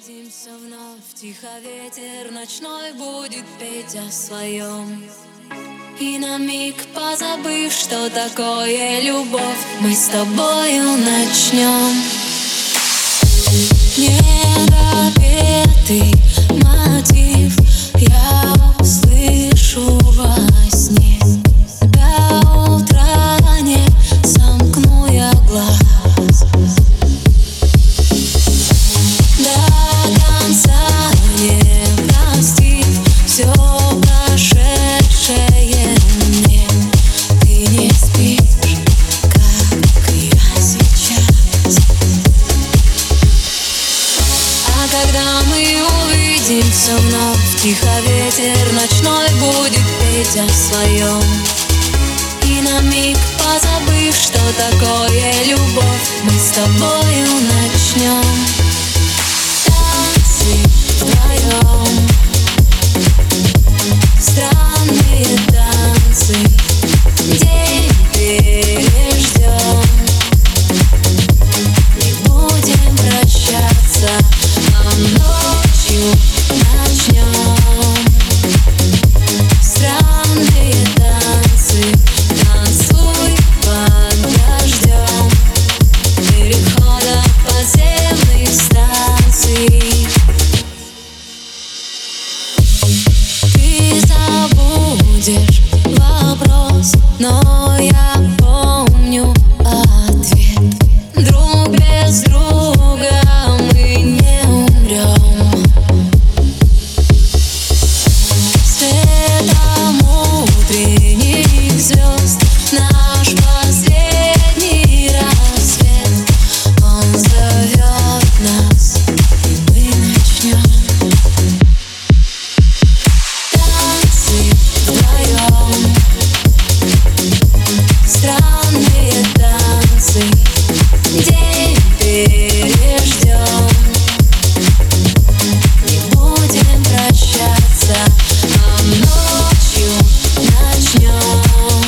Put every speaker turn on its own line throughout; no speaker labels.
увидимся вновь, тихо ветер ночной будет петь о своем. И на миг позабыв, что такое любовь, мы с тобою начнем. Недопетый мотив я услышу во сне. До утра не сомкну я глаз, до конца не простив все прошедшее мне. Ты не спишь, как я сейчас. А когда мы увидимся вновь, тихо ветер ночной будет петь о своем. И на миг позабыв, что такое любовь, мы с тобою начнем. Танцы вдвоем, странные танцы, день переждем. Не будем прощаться, а ночью начнем. Странные танцы, танцуй под дождем перехода подземных станций. Ты забудешь вопрос, но я помню ответ. Друг без друга мы не умрем. Светом утренних звезд наш последний рассвет. Он зовет нас, и мы начнем. Танцы вдвоем, странные танцы, день переждем. Не будем прощаться, а ночью начнем.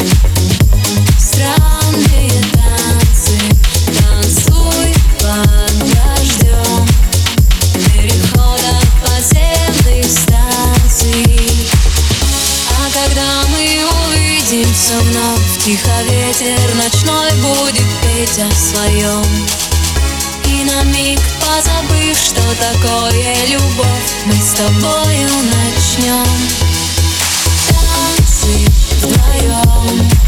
Странные танцы, танцуй под дождем перехода подземных станций. А когда мы увидимся вновь, тихо ветер ночной будет петь о своем. И на миг позабыв, что такое любовь, мы с тобою начнем. Танцы вдвоем,